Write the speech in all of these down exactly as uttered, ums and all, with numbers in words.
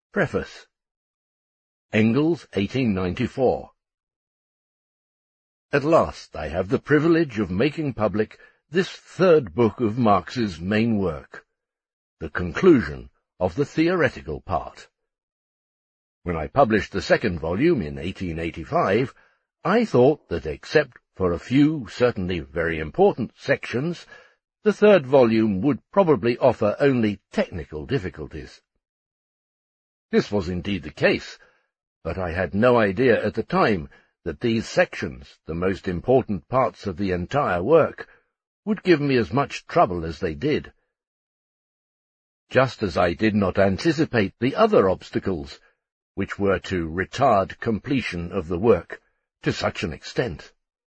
Preface. Engels, eighteen ninety-four. At last I have the privilege of making public this third book of Marx's main work, the conclusion of the theoretical part. When I published the second volume in eighteen eighty-five, I thought that except for a few certainly very important sections, the third volume would probably offer only technical difficulties. This was indeed the case, but I had no idea at the time that these sections, the most important parts of the entire work, would give me as much trouble as they did. Just as I did not anticipate the other obstacles, which were to retard completion of the work to such an extent.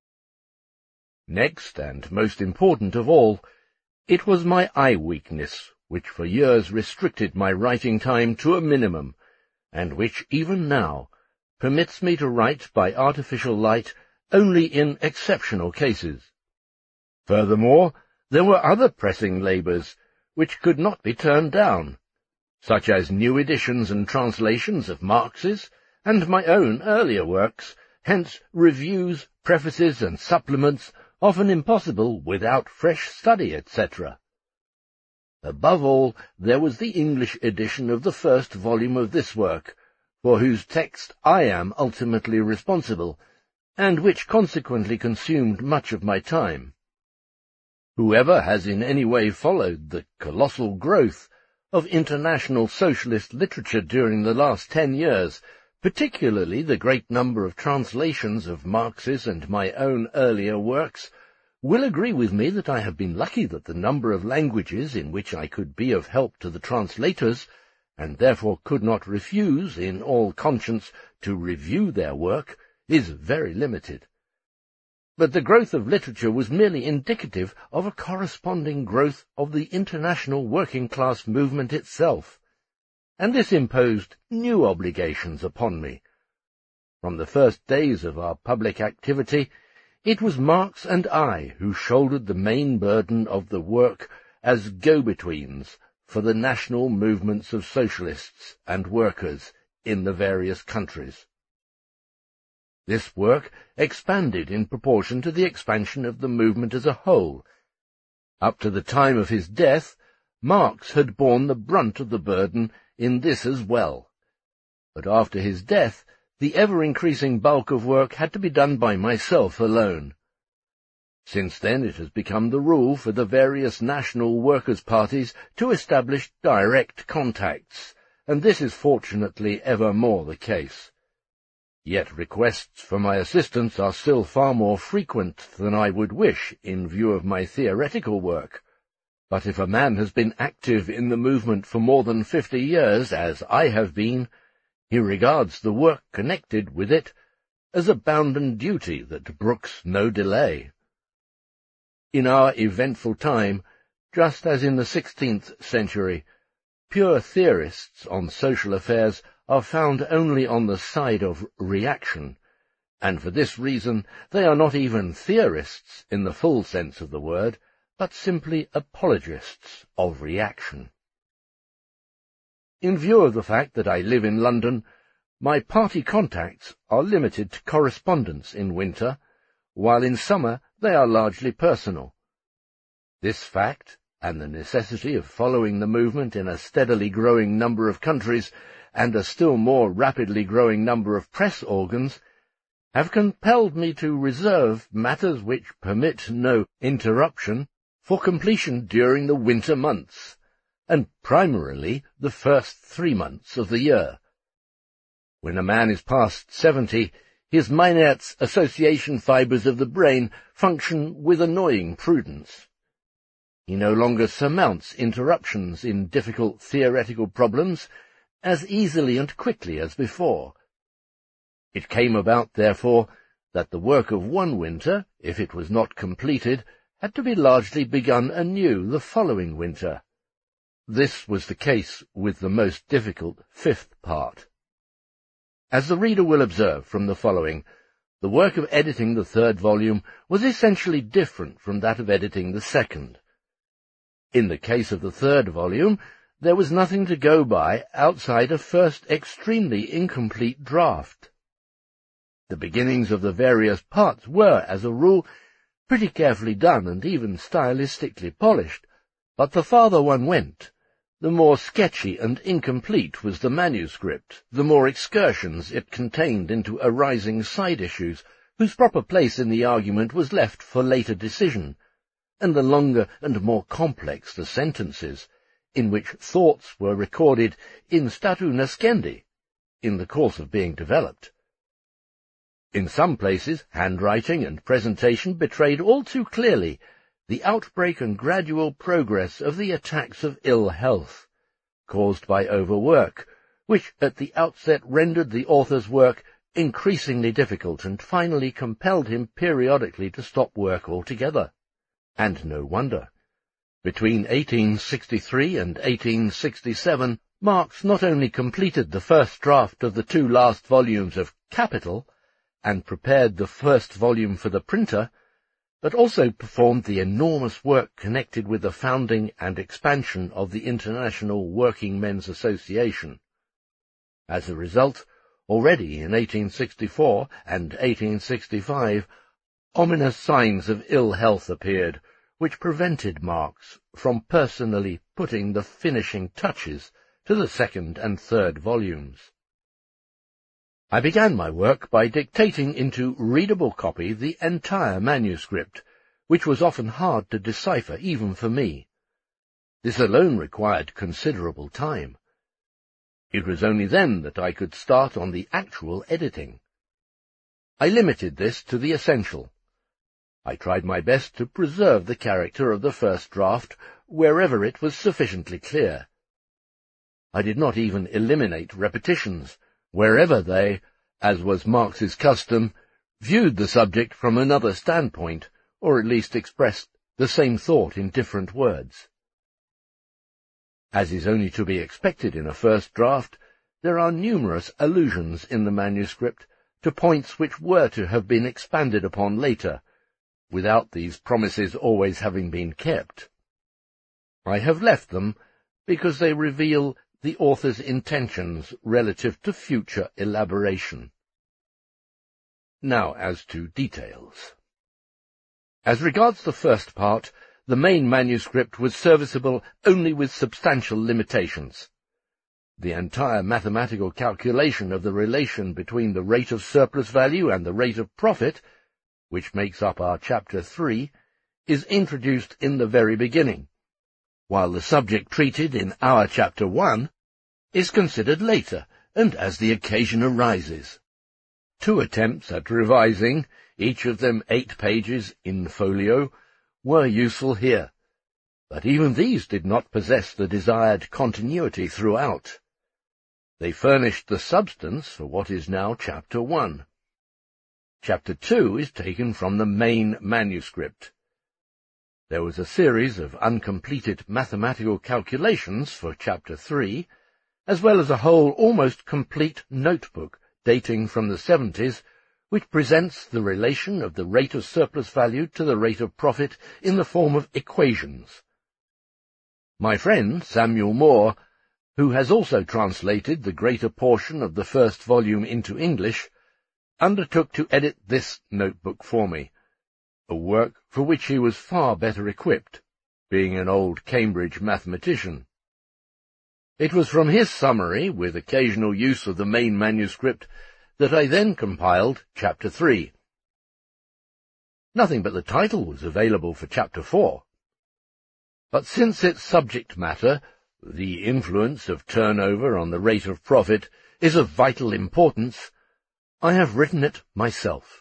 Next, and most important of all, it was my eye weakness, which for years restricted my writing time to a minimum, and which, even now, permits me to write by artificial light only in exceptional cases. Furthermore, there were other pressing labours which could not be turned down, such as new editions and translations of Marx's and my own earlier works, hence reviews, prefaces, and supplements often impossible without fresh study, et cetera. Above all, there was the English edition of the first volume of this work, for whose text I am ultimately responsible, and which consequently consumed much of my time. Whoever has in any way followed the colossal growth of international socialist literature during the last ten years, particularly the great number of translations of Marx's and my own earlier works, will agree with me that I have been lucky that the number of languages in which I could be of help to the translators, and therefore could not refuse, in all conscience, to review their work, is very limited. But the growth of literature was merely indicative of a corresponding growth of the international working-class movement itself, and this imposed new obligations upon me. From the first days of our public activity, it was Marx and I who shouldered the main burden of the work as go-betweens for the national movements of socialists and workers in the various countries. This work expanded in proportion to the expansion of the movement as a whole. Up to the time of his death, Marx had borne the brunt of the burden in this as well. But after his death, the ever-increasing bulk of work had to be done by myself alone. Since then it has become the rule for the various national workers' parties to establish direct contacts, and this is fortunately ever more the case. Yet requests for my assistance are still far more frequent than I would wish in view of my theoretical work. But if a man has been active in the movement for more than fifty years, as I have been, he regards the work connected with it as a bounden duty that brooks no delay. In our eventful time, just as in the sixteenth century, pure theorists on social affairs are found only on the side of reaction, and for this reason they are not even theorists in the full sense of the word, but simply apologists of reaction. In view of the fact that I live in London, my party contacts are limited to correspondence in winter, while in summer they are largely personal. This fact, and the necessity of following the movement in a steadily growing number of countries and a still more rapidly growing number of press organs, have compelled me to reserve matters which permit no interruption for completion during the winter months, and primarily the first three months of the year. When a man is past seventy, his Meinert's association fibres of the brain function with annoying prudence. He no longer surmounts interruptions in difficult theoretical problems as easily and quickly as before. It came about, therefore, that the work of one winter, if it was not completed, had to be largely begun anew the following winter. This was the case with the most difficult fifth part. As the reader will observe from the following, the work of editing the third volume was essentially different from that of editing the second. In the case of the third volume, there was nothing to go by outside a first extremely incomplete draft. The beginnings of the various parts were, as a rule, pretty carefully done and even stylistically polished, but the farther one went, the more sketchy and incomplete was the manuscript, the more excursions it contained into arising side issues, whose proper place in the argument was left for later decision, and the longer and more complex the sentences, in which thoughts were recorded in statu nascendi, in the course of being developed. In some places, handwriting and presentation betrayed all too clearly the outbreak and gradual progress of the attacks of ill health, caused by overwork, which at the outset rendered the author's work increasingly difficult and finally compelled him periodically to stop work altogether. And no wonder. Between eighteen sixty-three and eighteen sixty-seven, Marx not only completed the first draft of the two last volumes of Capital, and prepared the first volume for the printer, but also performed the enormous work connected with the founding and expansion of the International Working Men's Association. As a result, already in eighteen sixty-four and eighteen sixty-five, ominous signs of ill health appeared, which prevented Marx from personally putting the finishing touches to the second and third volumes. I began my work by dictating into readable copy the entire manuscript, which was often hard to decipher even for me. This alone required considerable time. It was only then that I could start on the actual editing. I limited this to the essential. I tried my best to preserve the character of the first draft wherever it was sufficiently clear. I did not even eliminate repetitions, wherever they, as was Marx's custom, viewed the subject from another standpoint, or at least expressed the same thought in different words. As is only to be expected in a first draft, there are numerous allusions in the manuscript to points which were to have been expanded upon later, without these promises always having been kept. I have left them because they reveal the author's intentions relative to future elaboration. Now as to details. As regards the first part, the main manuscript was serviceable only with substantial limitations. The entire mathematical calculation of the relation between the rate of surplus value and the rate of profit, which makes up our chapter three, is introduced in the very beginning, while the subject treated in our chapter one is considered later, and as the occasion arises. Two attempts at revising, each of them eight pages in folio, were useful here, but even these did not possess the desired continuity throughout. They furnished the substance for what is now chapter one. Chapter two is taken from the main manuscript. There was a series of uncompleted mathematical calculations for chapter three, as well as a whole almost complete notebook dating from the seventies, which presents the relation of the rate of surplus value to the rate of profit in the form of equations. My friend Samuel Moore, who has also translated the greater portion of the first volume into English, undertook to edit this notebook for me, a work for which he was far better equipped, being an old Cambridge mathematician. It was from his summary, with occasional use of the main manuscript, that I then compiled chapter three. Nothing but the title was available for chapter four. But since its subject matter, the influence of turnover on the rate of profit, is of vital importance, I have written it myself.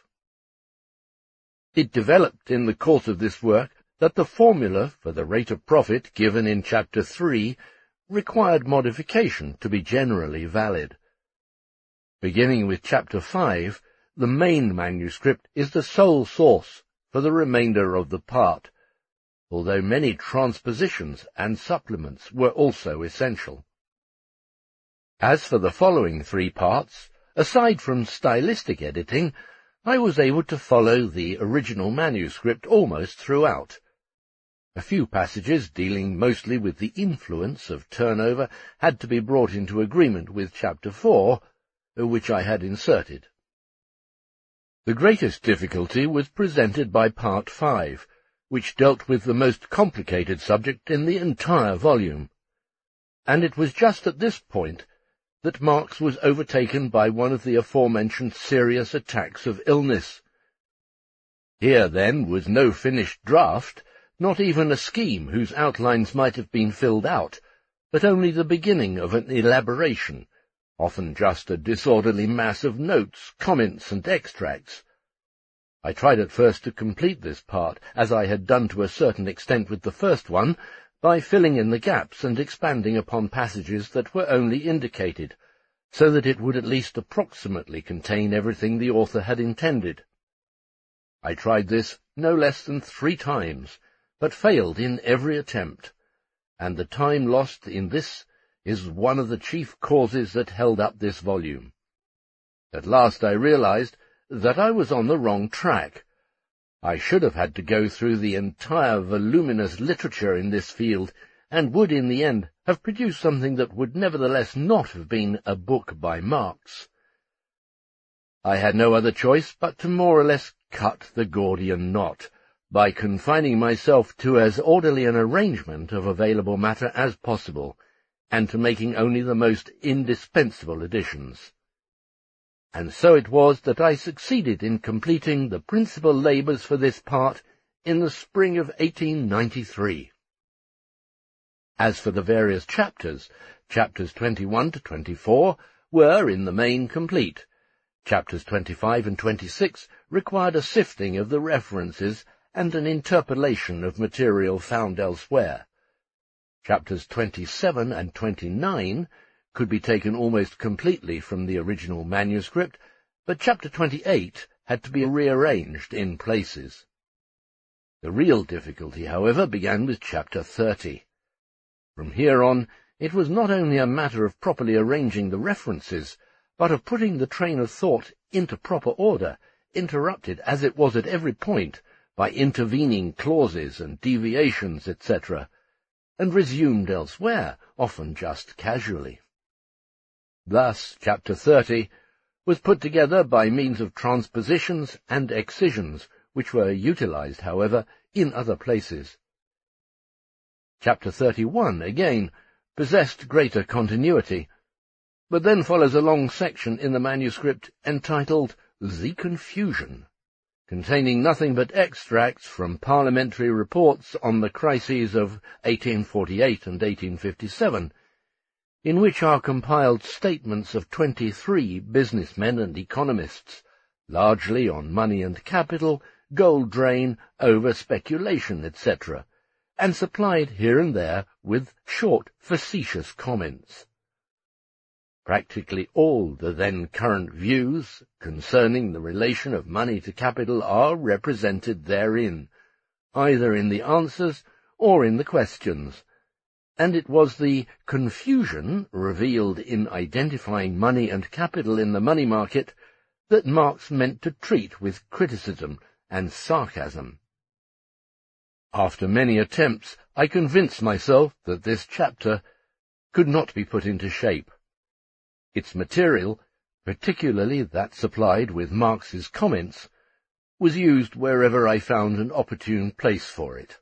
It developed in the course of this work that the formula for the rate of profit given in chapter three required modification to be generally valid. Beginning with chapter five, the main manuscript is the sole source for the remainder of the part, although many transpositions and supplements were also essential. As for the following three parts, aside from stylistic editing, I was able to follow the original manuscript almost throughout. A few passages, dealing mostly with the influence of turnover, had to be brought into agreement with Chapter four, which I had inserted. The greatest difficulty was presented by Part five, which dealt with the most complicated subject in the entire volume, and it was just at this point that Marx was overtaken by one of the aforementioned serious attacks of illness. Here, then, was no finished draft, not even a scheme whose outlines might have been filled out, but only the beginning of an elaboration, often just a disorderly mass of notes, comments, and extracts. I tried at first to complete this part, as I had done to a certain extent with the first one, by filling in the gaps and expanding upon passages that were only indicated, so that it would at least approximately contain everything the author had intended. I tried this no less than three times, but failed in every attempt, and the time lost in this is one of the chief causes that held up this volume. At last I realized that I was on the wrong track. I should have had to go through the entire voluminous literature in this field, and would in the end have produced something that would nevertheless not have been a book by Marx. I had no other choice but to more or less cut the Gordian knot, by confining myself to as orderly an arrangement of available matter as possible, and to making only the most indispensable additions. And so it was that I succeeded in completing the principal labours for this part in the spring of eighteen ninety-three. As for the various chapters, chapters twenty-one to twenty-four were in the main complete. Chapters twenty-five and twenty-six required a sifting of the references and an interpolation of material found elsewhere. Chapters twenty-seven and twenty-nine could be taken almost completely from the original manuscript, but chapter twenty-eight had to be rearranged in places. The real difficulty, however, began with chapter thirty. From here on, it was not only a matter of properly arranging the references, but of putting the train of thought into proper order, interrupted as it was at every point by intervening clauses and deviations, et cetera, and resumed elsewhere, often just casually. Thus, chapter thirty was put together by means of transpositions and excisions, which were utilized, however, in other places. Chapter thirty-one, again, possessed greater continuity, but then follows a long section in the manuscript entitled The Confusion, containing nothing but extracts from parliamentary reports on the crises of eighteen forty-eight and eighteen fifty-seven, in which are compiled statements of twenty-three businessmen and economists, largely on money and capital, gold drain, over-speculation, et cetera, and supplied here and there with short, facetious comments. Practically all the then current views concerning the relation of money to capital are represented therein, either in the answers or in the questions, and it was the confusion revealed in identifying money and capital in the money market that Marx meant to treat with criticism and sarcasm. After many attempts, I convinced myself that this chapter could not be put into shape. Its material, particularly that supplied with Marx's comments, was used wherever I found an opportune place for it.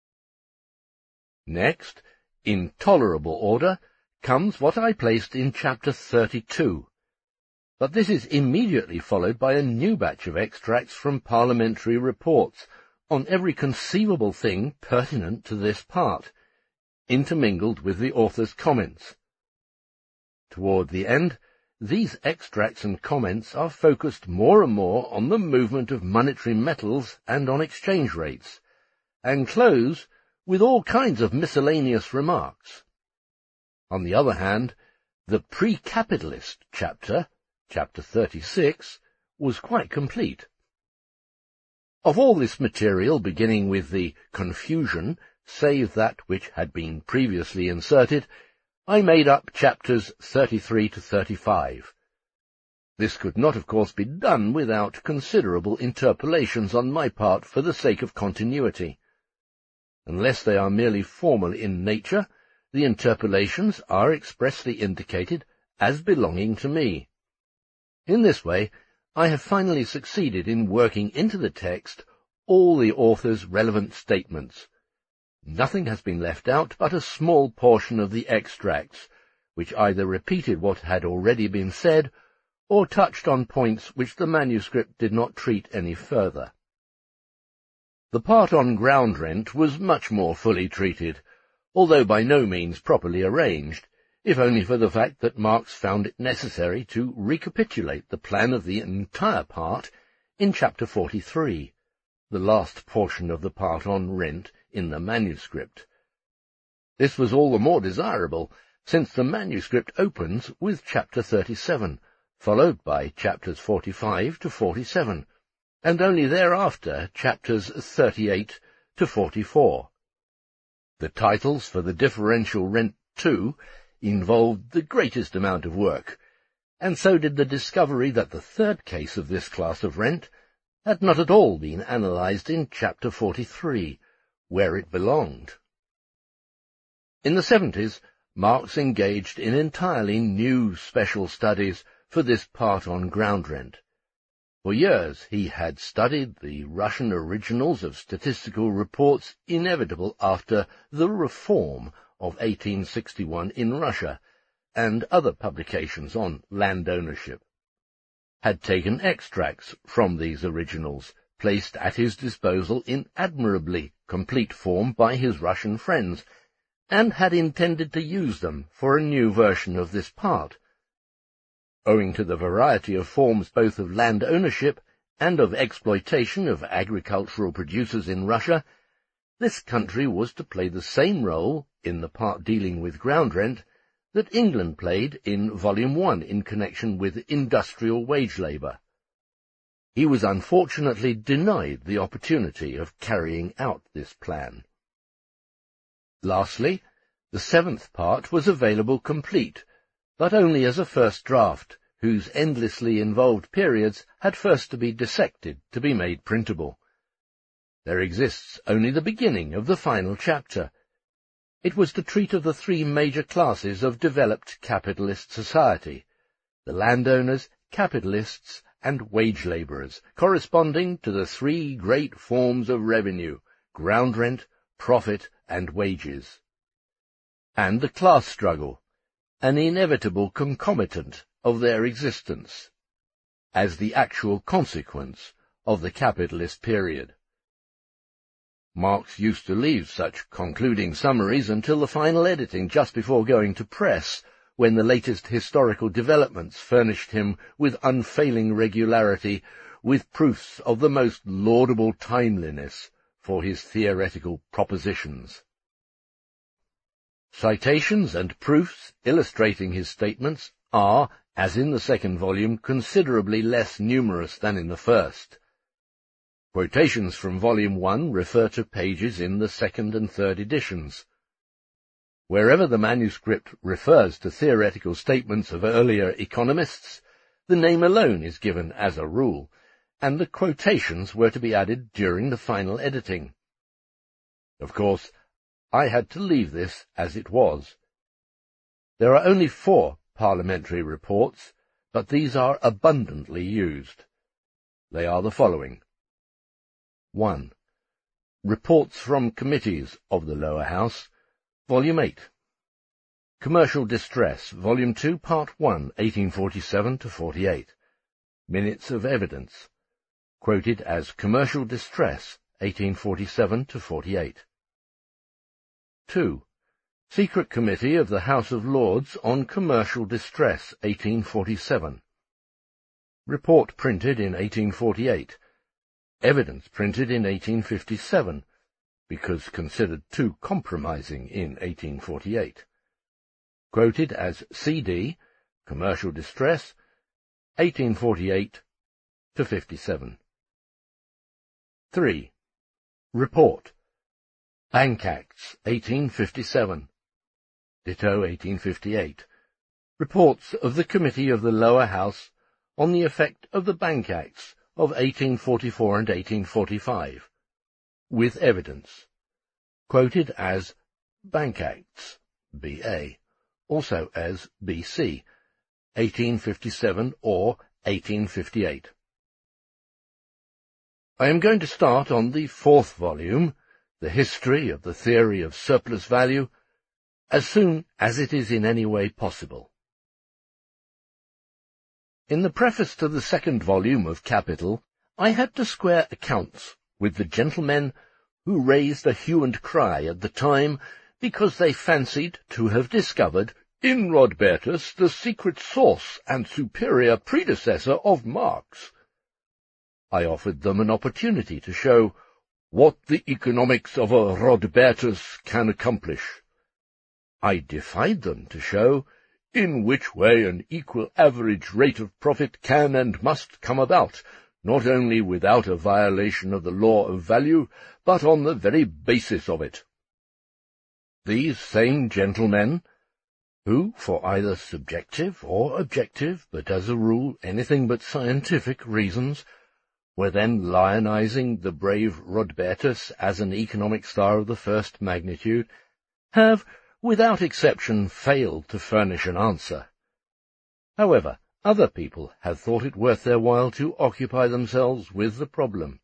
Next, in tolerable order, comes what I placed in chapter thirty-two, but this is immediately followed by a new batch of extracts from parliamentary reports on every conceivable thing pertinent to this part, intermingled with the author's comments. Toward the end, these extracts and comments are focused more and more on the movement of monetary metals and on exchange rates, and close with all kinds of miscellaneous remarks. On the other hand, the pre-capitalist chapter, chapter thirty-six, was quite complete. Of all this material, beginning with the confusion, save that which had been previously inserted, I made up chapters thirty-three to thirty-five. This could not, of course, be done without considerable interpolations on my part for the sake of continuity. Unless they are merely formal in nature, the interpolations are expressly indicated as belonging to me. In this way, I have finally succeeded in working into the text all the author's relevant statements. Nothing has been left out but a small portion of the extracts, which either repeated what had already been said, or touched on points which the manuscript did not treat any further. The part on ground rent was much more fully treated, although by no means properly arranged, if only for the fact that Marx found it necessary to recapitulate the plan of the entire part in chapter forty-three, the last portion of the part on rent in the manuscript. This was all the more desirable, since the manuscript opens with chapter thirty-seven, followed by chapters forty-five to forty-seven, and only thereafter chapters thirty-eight to forty-four. The titles for the differential rent, too, involved the greatest amount of work, and so did the discovery that the third case of this class of rent had not at all been analysed in chapter forty-three, where it belonged. In the seventies, Marx engaged in entirely new special studies for this part on ground rent. For years he had studied the Russian originals of statistical reports inevitable after the Reform of eighteen sixty-one in Russia, and other publications on land ownership, had taken extracts from these originals, placed at his disposal in admirably complete form by his Russian friends, and had intended to use them for a new version of this part. Owing to the variety of forms both of land ownership and of exploitation of agricultural producers in Russia, this country was to play the same role in the part dealing with ground rent that England played in Volume One in connection with industrial wage labour. He was unfortunately denied the opportunity of carrying out this plan. Lastly, the seventh part was available complete, but only as a first draft, whose endlessly involved periods had first to be dissected to be made printable. There exists only the beginning of the final chapter. It was to treat of the three major classes of developed capitalist society, the landowners, capitalists, and wage labourers, corresponding to the three great forms of revenue, ground rent, profit, and wages, and the class struggle, an inevitable concomitant of their existence, as the actual consequence of the capitalist period. Marx used to leave such concluding summaries until the final editing just before going to press, when the latest historical developments furnished him with unfailing regularity, with proofs of the most laudable timeliness for his theoretical propositions. Citations and proofs illustrating his statements are, as in the second volume, considerably less numerous than in the first. Quotations from Volume One refer to pages in the second and third editions. Wherever the manuscript refers to theoretical statements of earlier economists, the name alone is given as a rule, and the quotations were to be added during the final editing. Of course, I had to leave this as it was. There are only four parliamentary reports, but these are abundantly used. They are the following. one. Reports from Committees of the Lower House, Volume eight. Commercial Distress, Volume two, Part one, eighteen forty-seven to forty-eight. Minutes of Evidence, quoted as Commercial Distress, eighteen forty-seven to forty-eight. two. Secret Committee of the House of Lords on Commercial Distress, eighteen forty-seven. Report printed in eighteen forty-eight. Evidence printed in eighteen fifty-seven, because considered too compromising in eighteen forty-eight. Quoted as C D, Commercial Distress, eighteen forty-eight to fifty-seven. three. Report. Bank Acts, eighteen fifty-seven. Ditto eighteen fifty-eight. Reports of the Committee of the Lower House on the effect of the Bank Acts of eighteen forty-four and eighteen forty-five, with evidence. quoted as Bank Acts, B A, also as B C, eighteen fifty-seven or eighteen fifty-eight. I am going to start on the fourth volume, The History of the Theory of Surplus Value, as soon as it is in any way possible. In the preface to the second volume of Capital, I had to square accounts with the gentlemen who raised a hue and cry at the time because they fancied to have discovered in Rodbertus the secret source and superior predecessor of Marx. I offered them an opportunity to show what the economics of a Rodbertus can accomplish. I defied them to show in which way an equal average rate of profit can and must come about, not only without a violation of the law of value, but on the very basis of it. These same gentlemen, who, for either subjective or objective, but as a rule anything but scientific reasons, were then lionizing the brave Rodbertus as an economic star of the first magnitude, have, without exception, failed to furnish an answer. However, other people have thought it worth their while to occupy themselves with the problem.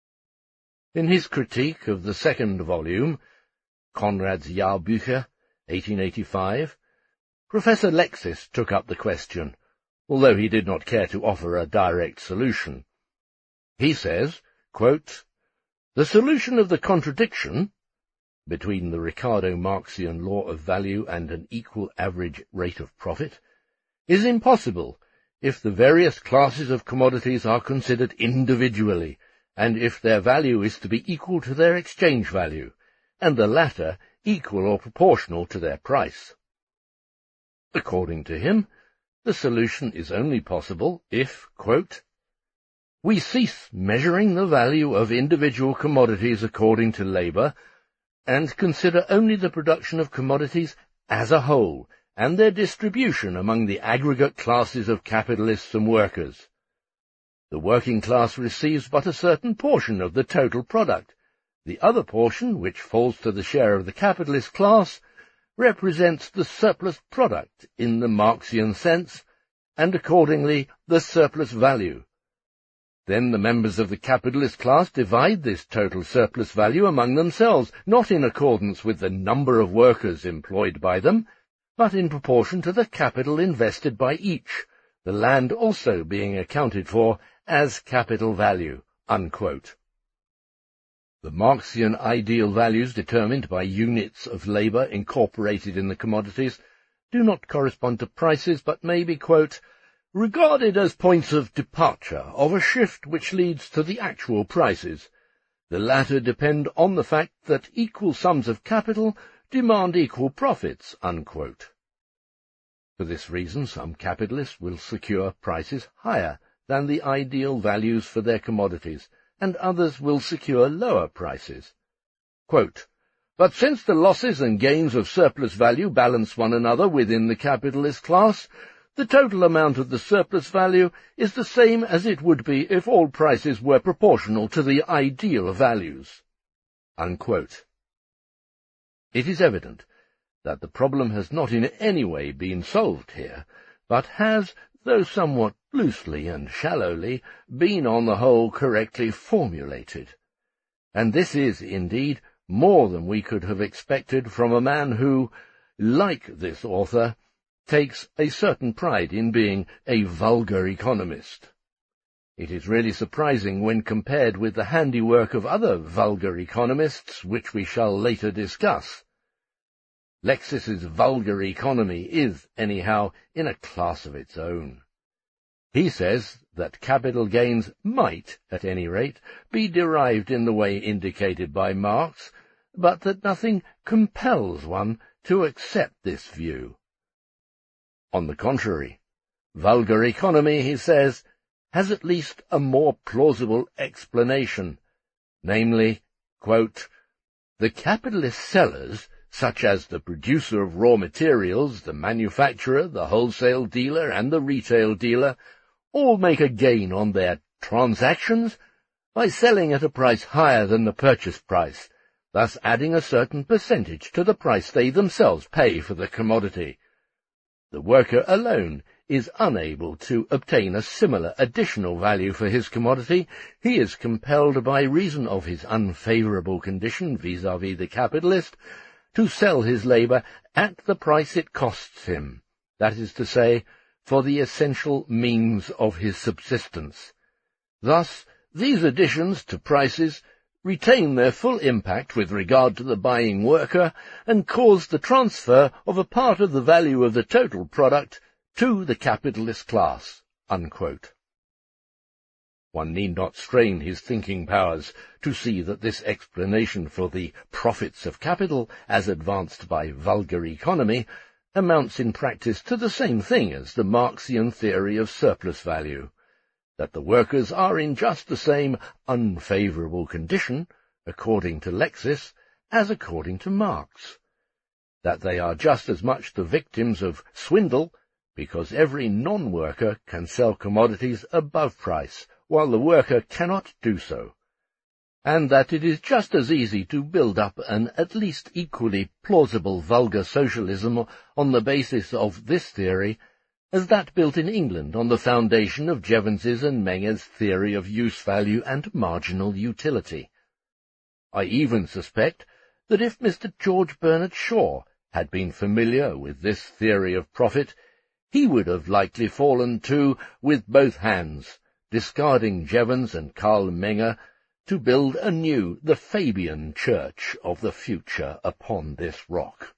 In his critique of the second volume, Conrad's Jahrbücher, eighteen eighty-five, Professor Lexis took up the question, although he did not care to offer a direct solution. He says, quote, "The solution of the contradiction between the Ricardo-Marxian law of value and an equal average rate of profit is impossible if the various classes of commodities are considered individually, and if their value is to be equal to their exchange value, and the latter equal or proportional to their price. According to him, the solution is only possible if, quote, we cease measuring the value of individual commodities according to labour, and consider only the production of commodities as a whole, and their distribution among the aggregate classes of capitalists and workers. The working class receives but a certain portion of the total product. The other portion, which falls to the share of the capitalist class, represents the surplus product in the Marxian sense, and accordingly the surplus value. Then the members of the capitalist class divide this total surplus value among themselves, not in accordance with the number of workers employed by them, but in proportion to the capital invested by each, the land also being accounted for as capital value." Unquote. The Marxian ideal values determined by units of labour incorporated in the commodities do not correspond to prices, but may be, quote, regarded as points of departure of a shift which leads to the actual prices. The latter depend on the fact that equal sums of capital demand equal profits." Unquote. For this reason, some capitalists will secure prices higher than the ideal values for their commodities, and others will secure lower prices. Quote, "But since the losses and gains of surplus value balance one another within the capitalist class, the total amount of the surplus value is the same as it would be if all prices were proportional to the ideal values." Unquote. It is evident that the problem has not in any way been solved here, but has, though somewhat loosely and shallowly, been on the whole correctly formulated. And this is, indeed, more than we could have expected from a man who, like this author, takes a certain pride in being a vulgar economist. It is really surprising when compared with the handiwork of other vulgar economists, which we shall later discuss. Lexis's vulgar economy is, anyhow, in a class of its own. He says that capital gains might, at any rate, be derived in the way indicated by Marx, but that nothing compels one to accept this view. On the contrary, vulgar economy, he says, has at least a more plausible explanation, namely, quote, "The capitalist sellers, such as the producer of raw materials, the manufacturer, the wholesale dealer, and the retail dealer, all make a gain on their transactions by selling at a price higher than the purchase price, thus adding a certain percentage to the price they themselves pay for the commodity. The worker alone is unable to obtain a similar additional value for his commodity. He is compelled, by reason of his unfavourable condition vis-à-vis the capitalist, to sell his labour at the price it costs him, that is to say, for the essential means of his subsistence. Thus, these additions to prices retain their full impact with regard to the buying worker and cause the transfer of a part of the value of the total product to the capitalist class." Unquote. One need not strain his thinking powers to see that this explanation for the profits of capital, as advanced by vulgar economy, amounts in practice to the same thing as the Marxian theory of surplus value, that the workers are in just the same unfavourable condition, according to Lexis, as according to Marx, that they are just as much the victims of swindle, because every non-worker can sell commodities above price, while the worker cannot do so, and that it is just as easy to build up an at least equally plausible vulgar socialism on the basis of this theory as that built in England on the foundation of Jevons's and Menger's theory of use-value and marginal utility. I even suspect that if Mister George Bernard Shaw had been familiar with this theory of profit, he would have likely fallen to with both hands, discarding Jevons and Karl Menger, to build anew the Fabian church of the future upon this rock.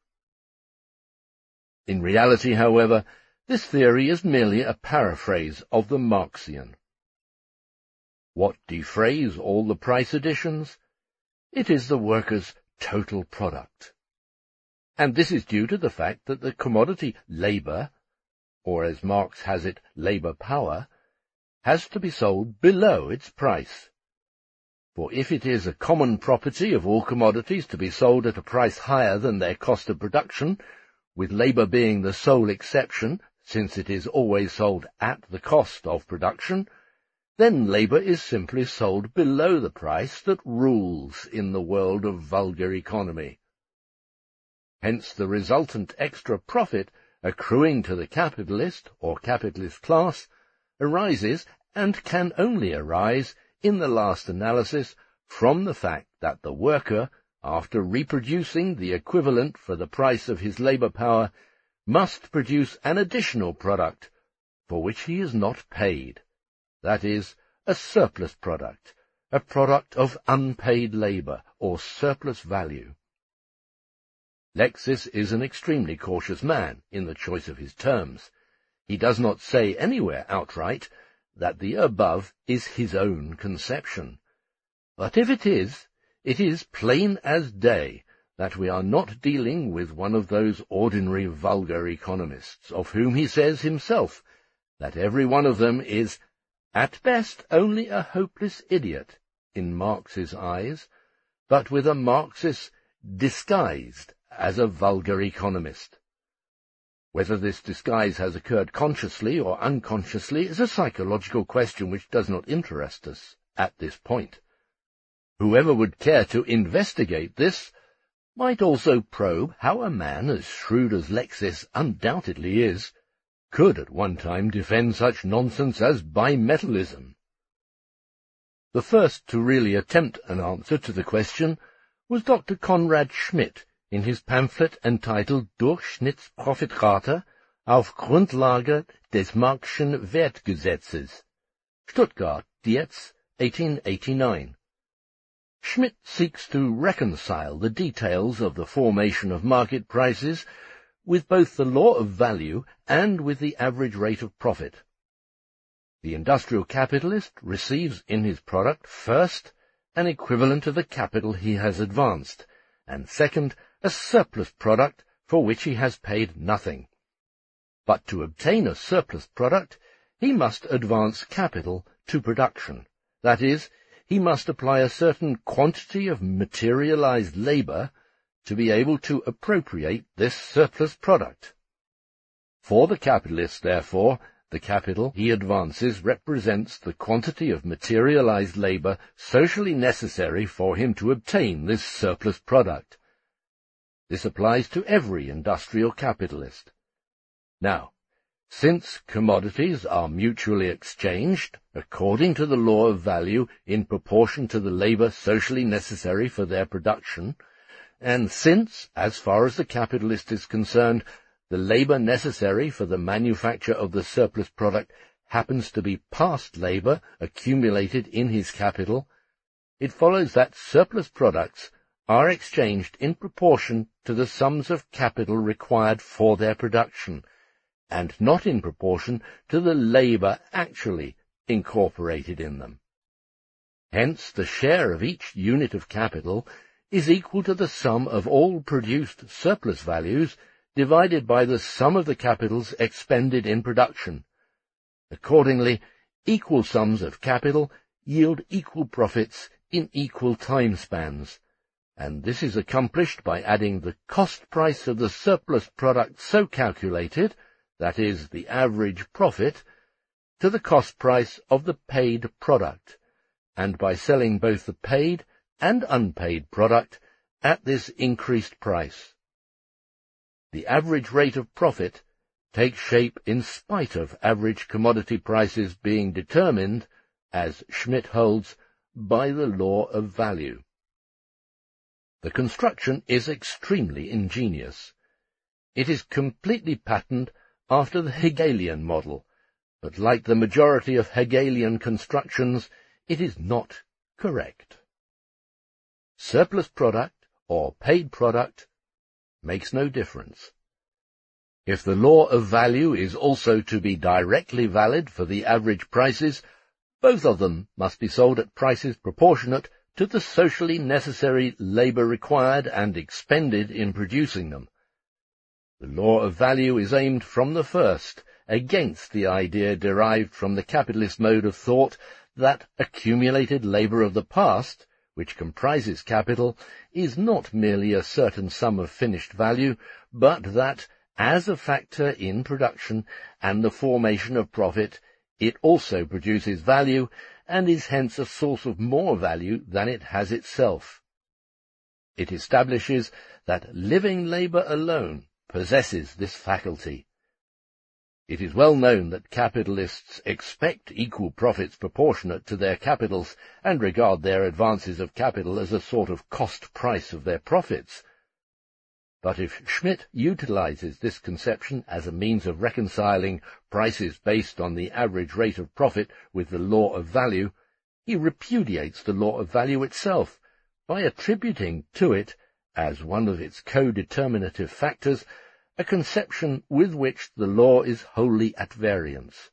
In reality, however, this theory is merely a paraphrase of the Marxian. What defrays all the price additions? It is the worker's total product. And this is due to the fact that the commodity labour, or as Marx has it, labour power, has to be sold below its price. For if it is a common property of all commodities to be sold at a price higher than their cost of production, with labour being the sole exception, since it is always sold at the cost of production, then labour is simply sold below the price that rules in the world of vulgar economy. Hence the resultant extra profit accruing to the capitalist or capitalist class arises, and can only arise, in the last analysis, from the fact that the worker, after reproducing the equivalent for the price of his labour power, must produce an additional product for which he is not paid, that is, a surplus product, a product of unpaid labour or surplus value. Lexis is an extremely cautious man in the choice of his terms. He does not say anywhere outright that the above is his own conception. But if it is, it is plain as day that we are not dealing with one of those ordinary vulgar economists, of whom he says himself that every one of them is, at best, only a hopeless idiot in Marx's eyes, but with a Marxist disguised as a vulgar economist. Whether this disguise has occurred consciously or unconsciously is a psychological question which does not interest us at this point. Whoever would care to investigate this might also probe how a man as shrewd as Lexis undoubtedly is could at one time defend such nonsense as bimetallism. The first to really attempt an answer to the question was Doctor Konrad Schmidt, in his pamphlet entitled Durchschnittsprofitrate auf Grundlage des Marxischen Wertgesetzes, Stuttgart, Dietz, eighteen eighty-nine. Schmidt seeks to reconcile the details of the formation of market prices with both the law of value and with the average rate of profit. The industrial capitalist receives in his product, first, an equivalent of the capital he has advanced, and second, a surplus product for which he has paid nothing. But to obtain a surplus product, he must advance capital to production. That is, he must apply a certain quantity of materialized labor to be able to appropriate this surplus product. For the capitalist, therefore, The capital he advances represents the quantity of materialized labor socially necessary for him to obtain this surplus product. This applies to every industrial capitalist. Now, since commodities are mutually exchanged according to the law of value in proportion to the labor socially necessary for their production, and since, as far as the capitalist is concerned, the labor necessary for the manufacture of the surplus product happens to be past labor accumulated in his capital, it follows that surplus products are exchanged in proportion to the sums of capital required for their production, and not in proportion to the labor actually incorporated in them. Hence, the share of each unit of capital is equal to the sum of all produced surplus values divided by the sum of the capitals expended in production. Accordingly, equal sums of capital yield equal profits in equal time spans, and this is accomplished by adding the cost price of the surplus product so calculated, that is, the average profit, to the cost price of the paid product, and by selling both the paid and unpaid product at this increased price. The average rate of profit takes shape in spite of average commodity prices being determined, as Schmidt holds, by the law of value. The construction is extremely ingenious. It is completely patterned after the Hegelian model, but like the majority of Hegelian constructions, it is not correct. Surplus product, or paid product, makes no difference. If the law of value is also to be directly valid for the average prices, both of them must be sold at prices proportionate to the socially necessary labor required and expended in producing them. The law of value is aimed from the first against the idea derived from the capitalist mode of thought that accumulated labor of the past, which comprises capital, is not merely a certain sum of finished value, but that, as a factor in production and the formation of profit, it also produces value, and is hence a source of more value than it has itself. It establishes that living labor alone possesses this faculty. It is well known that capitalists expect equal profits proportionate to their capitals, and regard their advances of capital as a sort of cost price of their profits. But if Schmidt utilizes this conception as a means of reconciling prices based on the average rate of profit with the law of value, he repudiates the law of value itself by attributing to it, as one of its co-determinative factors, a conception with which the law is wholly at variance.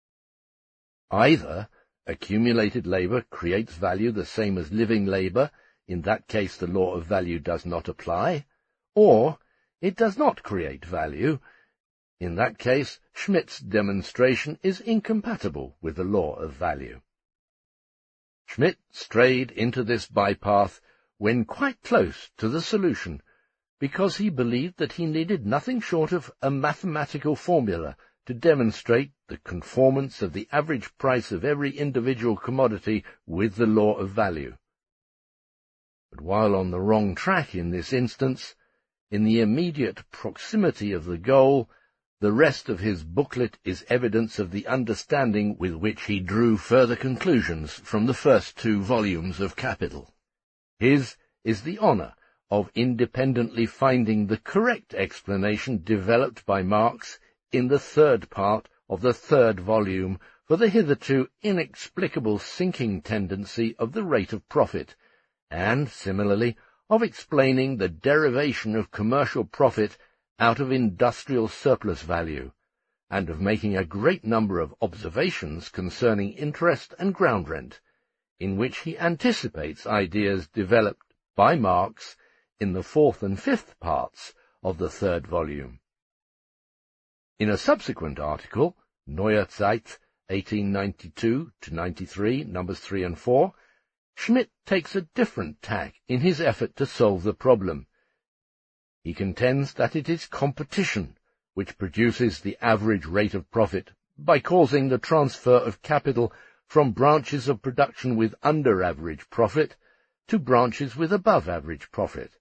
Either accumulated labor creates value the same as living labor, in that case the law of value does not apply, or it does not create value. In that case, Schmidt's demonstration is incompatible with the law of value. Schmidt strayed into this bypath when quite close to the solution, because he believed that he needed nothing short of a mathematical formula to demonstrate the conformance of the average price of every individual commodity with the law of value. But while on the wrong track in this instance, in the immediate proximity of the goal, the rest of his booklet is evidence of the understanding with which he drew further conclusions from the first two volumes of Capital. His is the honor of independently finding the correct explanation developed by Marx in the third part of the third volume for the hitherto inexplicable sinking tendency of the rate of profit, and, similarly, of explaining the derivation of commercial profit out of industrial surplus value, and of making a great number of observations concerning interest and ground rent, in which he anticipates ideas developed by Marx in the fourth and fifth parts of the third volume. In a subsequent article, Neue Zeit, eighteen ninety-two to ninety-three, numbers three and four, Schmidt takes a different tack in his effort to solve the problem. He contends that it is competition which produces the average rate of profit by causing the transfer of capital from branches of production with under-average profit to branches with above-average profit.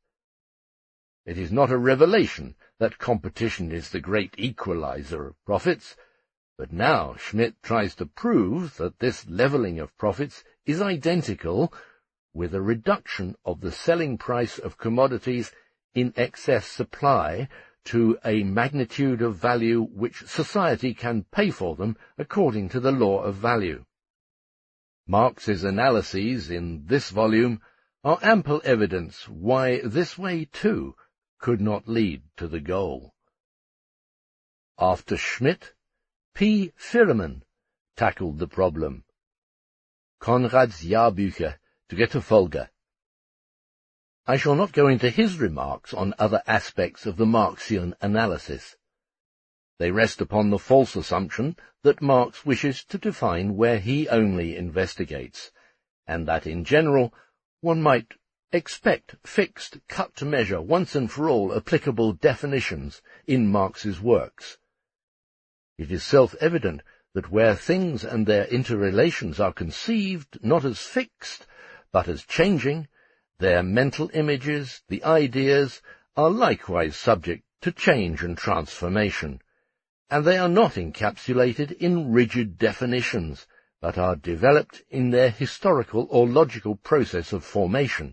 It is not a revelation that competition is the great equalizer of profits, but now Schmidt tries to prove that this levelling of profits is identical with a reduction of the selling price of commodities in excess supply to a magnitude of value which society can pay for them according to the law of value. Marx's analyses in this volume are ample evidence why this way, too, could not lead to the goal. After Schmidt, P. Firman tackled the problem. Konrad's Jahrbücher, dritte Folge. I shall not go into his remarks on other aspects of the Marxian analysis. They rest upon the false assumption that Marx wishes to define where he only investigates, and that in general one might expect fixed, cut-to-measure, once-and-for-all applicable definitions in Marx's works. It is self-evident that where things and their interrelations are conceived not as fixed, but as changing, their mental images, the ideas, are likewise subject to change and transformation, and they are not encapsulated in rigid definitions, but are developed in their historical or logical process of formation.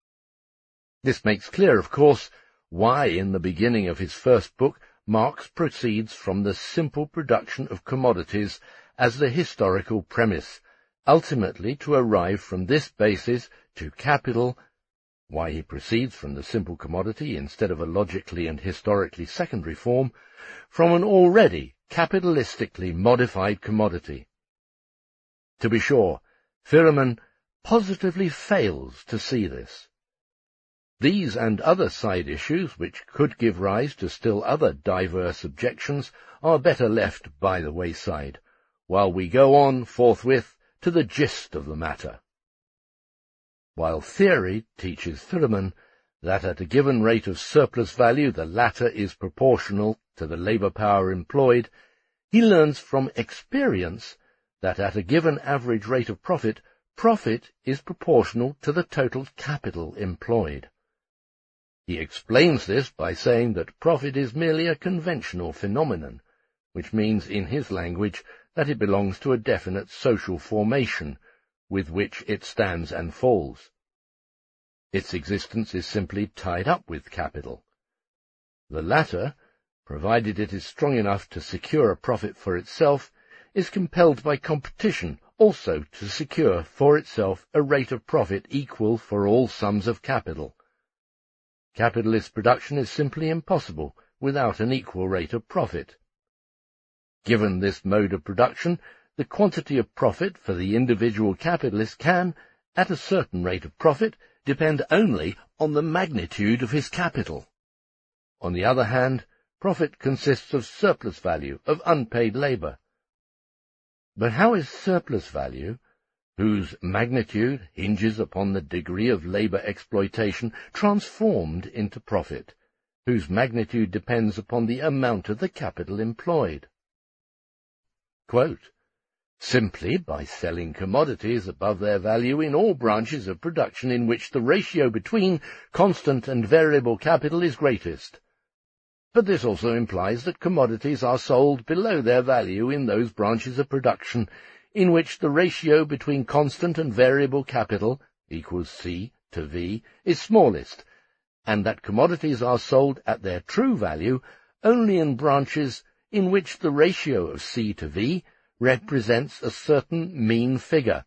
This makes clear, of course, why in the beginning of his first book Marx proceeds from the simple production of commodities as the historical premise, ultimately to arrive from this basis to capital, why he proceeds from the simple commodity instead of a logically and historically secondary form, from an already capitalistically modified commodity. To be sure, Firman positively fails to see this. These and other side issues, which could give rise to still other diverse objections, are better left by the wayside, while we go on forthwith to the gist of the matter. While theory teaches Firman that at a given rate of surplus value the latter is proportional to the labour power employed, he learns from experience that at a given average rate of profit, profit is proportional to the total capital employed. He explains this by saying that profit is merely a conventional phenomenon, which means in his language that it belongs to a definite social formation, with which it stands and falls. Its existence is simply tied up with capital. The latter, provided it is strong enough to secure a profit for itself, is compelled by competition also to secure for itself a rate of profit equal for all sums of capital. Capitalist production is simply impossible without an equal rate of profit. Given this mode of production, the quantity of profit for the individual capitalist can, at a certain rate of profit, depend only on the magnitude of his capital. On the other hand, profit consists of surplus value, of unpaid labour. But how is surplus value, whose magnitude hinges upon the degree of labour exploitation, transformed into profit, whose magnitude depends upon the amount of the capital employed? Quote, simply by selling commodities above their value in all branches of production in which the ratio between constant and variable capital is greatest. But this also implies that commodities are sold below their value in those branches of production in which the ratio between constant and variable capital, equals C to V, is smallest, and that commodities are sold at their true value only in branches in which the ratio of C to V represents a certain mean figure.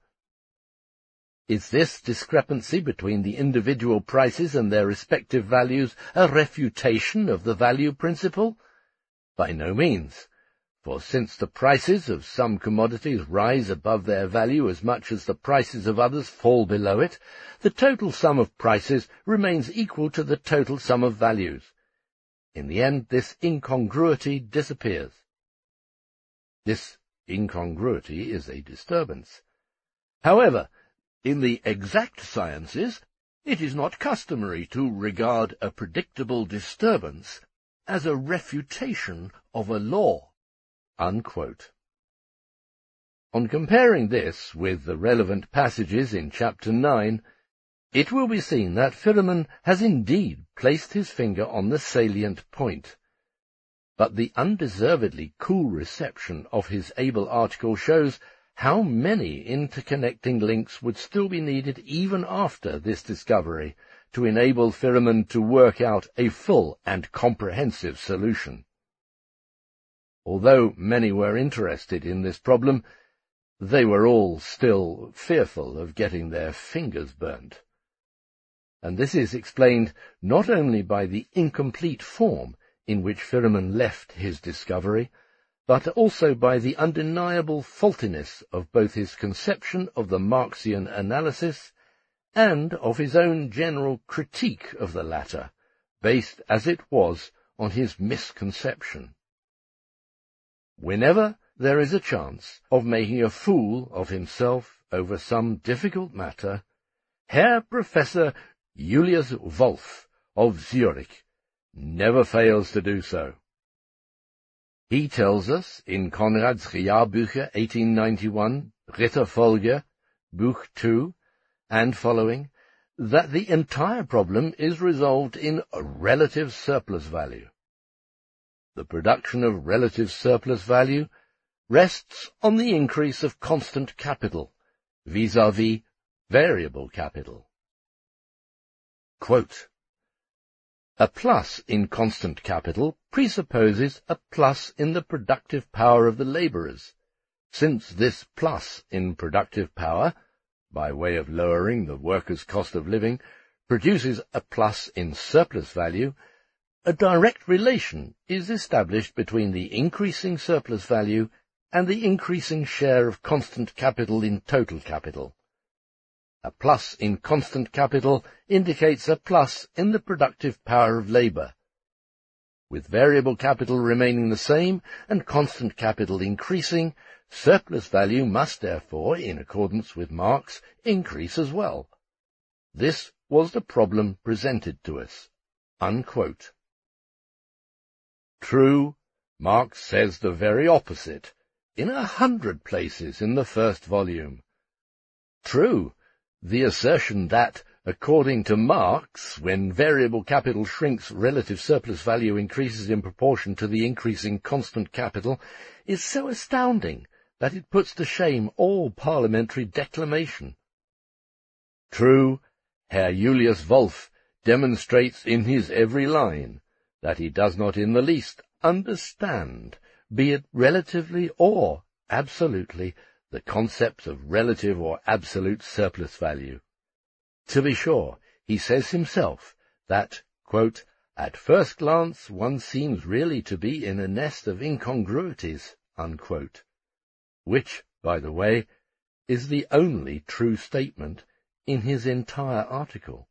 Is this discrepancy between the individual prices and their respective values a refutation of the value principle? By no means, for since the prices of some commodities rise above their value as much as the prices of others fall below it, the total sum of prices remains equal to the total sum of values. In the end, this incongruity disappears. This incongruity is a disturbance. However, in the exact sciences, it is not customary to regard a predictable disturbance as a refutation of a law. Unquote. On comparing this with the relevant passages in chapter nine, it will be seen that Philemon has indeed placed his finger on the salient point. But the undeservedly cool reception of his able article shows how many interconnecting links would still be needed even after this discovery to enable Philemon to work out a full and comprehensive solution. Although many were interested in this problem, they were all still fearful of getting their fingers burnt. And this is explained not only by the incomplete form in which Philemon left his discovery, but also by the undeniable faultiness of both his conception of the Marxian analysis and of his own general critique of the latter, based as it was on his misconception. Whenever there is a chance of making a fool of himself over some difficult matter, Herr Professor Julius Wolff of Zurich never fails to do so. He tells us in Conrad's Jahrbücher eighteen ninety-one, Ritterfolge, Buch two, and following, that the entire problem is resolved in relative surplus value. The production of relative surplus value rests on the increase of constant capital, vis-à-vis variable capital. Quote, "A plus in constant capital presupposes a plus in the productive power of the labourers. Since this plus in productive power, by way of lowering the workers' cost of living, produces a plus in surplus value, a direct relation is established between the increasing surplus value and the increasing share of constant capital in total capital. A plus in constant capital indicates a plus in the productive power of labour. With variable capital remaining the same and constant capital increasing, surplus value must therefore, in accordance with Marx, increase as well. This was the problem presented to us." Unquote. True, Marx says the very opposite, in a hundred places in the first volume. True, the assertion that, according to Marx, when variable capital shrinks, relative surplus value increases in proportion to the increasing constant capital, is so astounding that it puts to shame all parliamentary declamation. True, Herr Julius Wolff demonstrates in his every line that he does not in the least understand, be it relatively or absolutely, the concepts of relative or absolute surplus value. To be sure, he says himself that, quote, "At first glance one seems really to be in a nest of incongruities," unquote, which, by the way, is the only true statement in his entire article.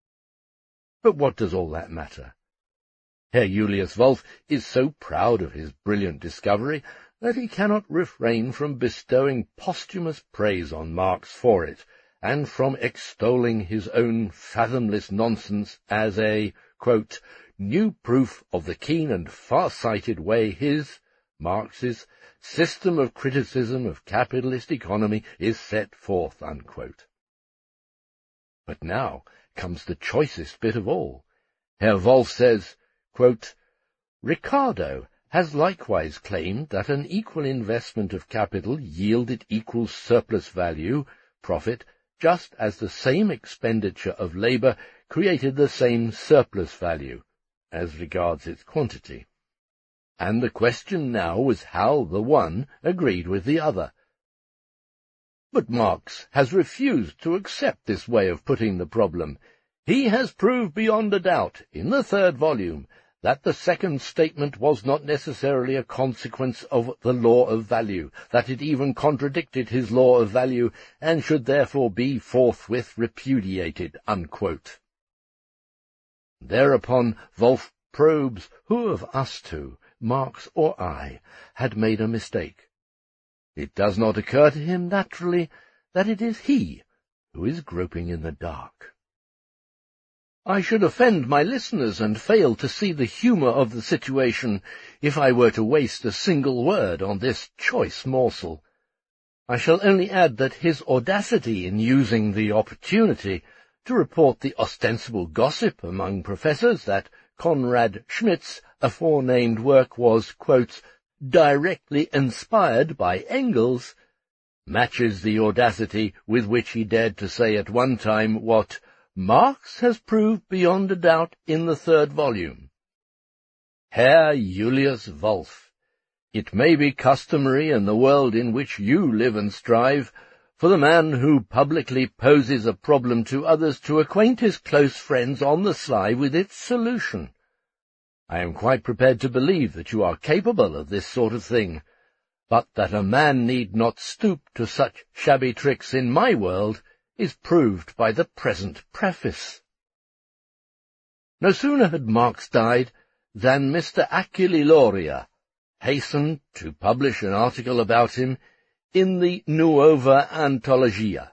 But what does all that matter? Herr Julius Wolff is so proud of his brilliant discovery that he cannot refrain from bestowing posthumous praise on Marx for it, and from extolling his own fathomless nonsense as a, quote, "new proof of the keen and far-sighted way his, Marx's, system of criticism of capitalist economy is set forth," unquote. But now comes the choicest bit of all. Herr Wolff says, quote, "Ricardo has likewise claimed that an equal investment of capital yielded equal surplus value, profit, just as the same expenditure of labour created the same surplus value, as regards its quantity. And the question now was how the one agreed with the other. But Marx has refused to accept this way of putting the problem. He has proved beyond a doubt, in the third volume, that the second statement was not necessarily a consequence of the law of value, that it even contradicted his law of value, and should therefore be forthwith repudiated," unquote. Thereupon Wolff probes who of us two, Marx or I, had made a mistake. It does not occur to him, naturally, that it is he who is groping in the dark. I should offend my listeners and fail to see the humour of the situation if I were to waste a single word on this choice morsel. I shall only add that his audacity in using the opportunity to report the ostensible gossip among professors that Conrad Schmidt's aforenamed work was, quote, directly inspired by Engels, matches the audacity with which he dared to say at one time what Marx has proved beyond a doubt in the third volume. Herr Julius Wolff, it may be customary in the world in which you live and strive for the man who publicly poses a problem to others to acquaint his close friends on the sly with its solution. I am quite prepared to believe that you are capable of this sort of thing, but that a man need not stoop to such shabby tricks in my world is proved by the present preface. No sooner had Marx died than Mister Achille Laurier hastened to publish an article about him in the Nuova Antologia.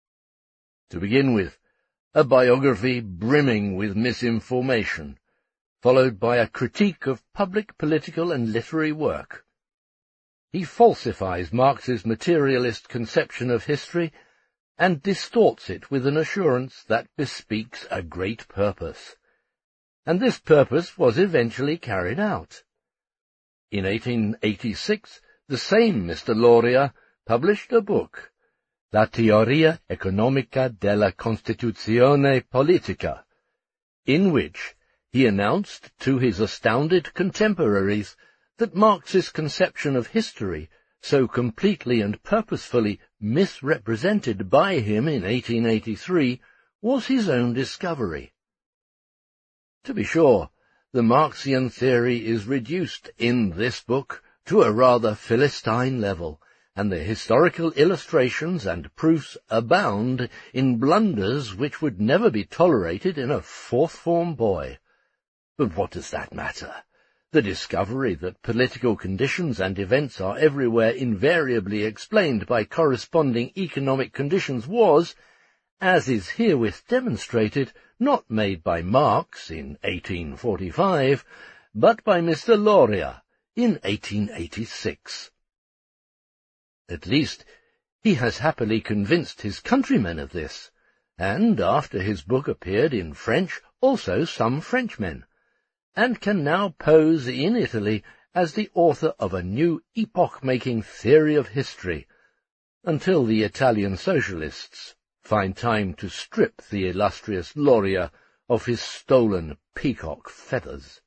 To begin with, a biography brimming with misinformation, followed by a critique of public, political, and literary work. He falsifies Marx's materialist conception of history and distorts it with an assurance that bespeaks a great purpose. And this purpose was eventually carried out. In eighteen eighty-six, the same Mister Laurier published a book, La Teoria Economica della Costituzione Politica, in which he announced to his astounded contemporaries that Marx's conception of history, so completely and purposefully misrepresented by him in eighteen eighty-three, was his own discovery. To be sure, the Marxian theory is reduced in this book to a rather Philistine level, and the historical illustrations and proofs abound in blunders which would never be tolerated in a fourth-form boy. But what does that matter? The discovery that political conditions and events are everywhere invariably explained by corresponding economic conditions was, as is herewith demonstrated, not made by Marx in eighteen forty-five, but by Mister Laurier in eighteen eighty-six. At least he has happily convinced his countrymen of this, and after his book appeared in French also some Frenchmen, and can now pose in Italy as the author of a new epoch-making theory of history, until the Italian socialists find time to strip the illustrious Laurier of his stolen peacock feathers.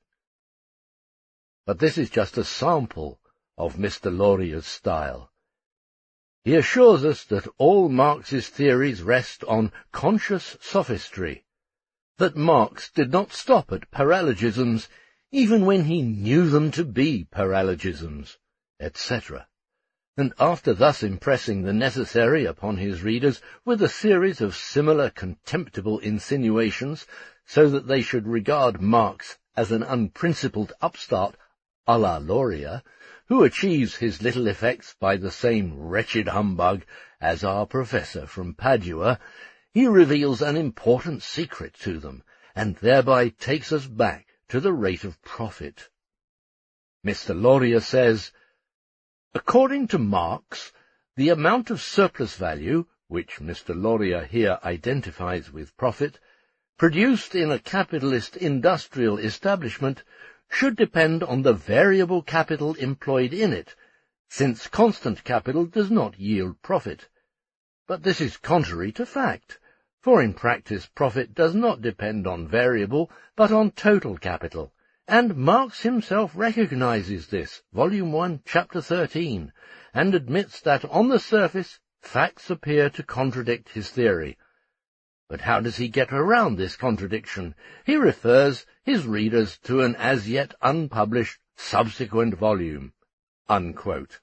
But this is just a sample of Mister Laurier's style. He assures us that all Marx's theories rest on conscious sophistry, that Marx did not stop at paralogisms even when he knew them to be paralogisms, et cetera, and after thus impressing the necessary upon his readers with a series of similar contemptible insinuations, so that they should regard Marx as an unprincipled upstart à la Laurier, who achieves his little effects by the same wretched humbug as our professor from Padua, he reveals an important secret to them, and thereby takes us back to the rate of profit. Mister Laurier says, according to Marx, the amount of surplus value, which Mister Laurier here identifies with profit, produced in a capitalist industrial establishment should depend on the variable capital employed in it, since constant capital does not yield profit. But this is contrary to fact, for in practice profit does not depend on variable, but on total capital, and Marx himself recognizes this, Volume one, Chapter thirteen, and admits that on the surface facts appear to contradict his theory. But how does he get around this contradiction? He refers his readers to an as yet unpublished subsequent volume. Unquote.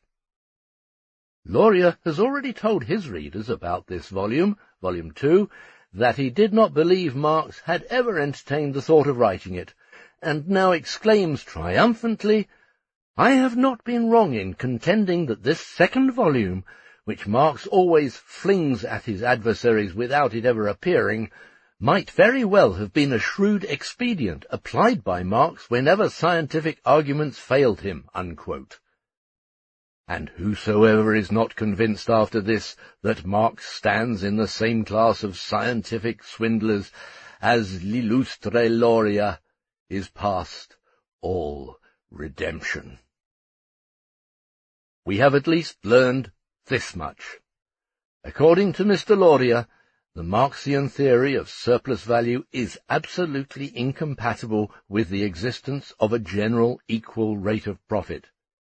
Laurier has already told his readers about this volume, Volume two, that he did not believe Marx had ever entertained the thought of writing it, and now exclaims triumphantly, I have not been wrong in contending that this second volume, which Marx always flings at his adversaries without it ever appearing, might very well have been a shrewd expedient applied by Marx whenever scientific arguments failed him. Unquote. and whosoever is not convinced after this that Marx stands in the same class of scientific swindlers as l'illustre Loria is past all redemption. We have at least learned this much. According to Mister Loria, the Marxian theory of surplus value is absolutely incompatible with the existence of a general equal rate of profit.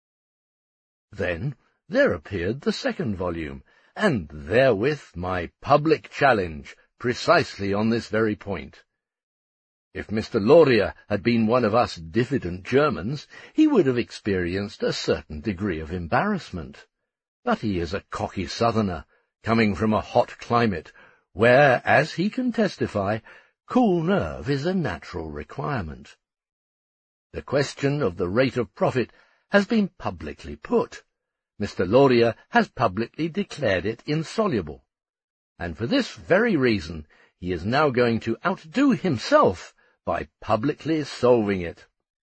Then there appeared the second volume, and therewith my public challenge, precisely on this very point. If Mister Loria had been one of us diffident Germans, he would have experienced a certain degree of embarrassment. But he is a cocky southerner, coming from a hot climate, where, as he can testify, cool nerve is a natural requirement. The question of the rate of profit has been publicly put. Mister Loria has publicly declared it insoluble, and for this very reason he is now going to outdo himself by publicly solving it.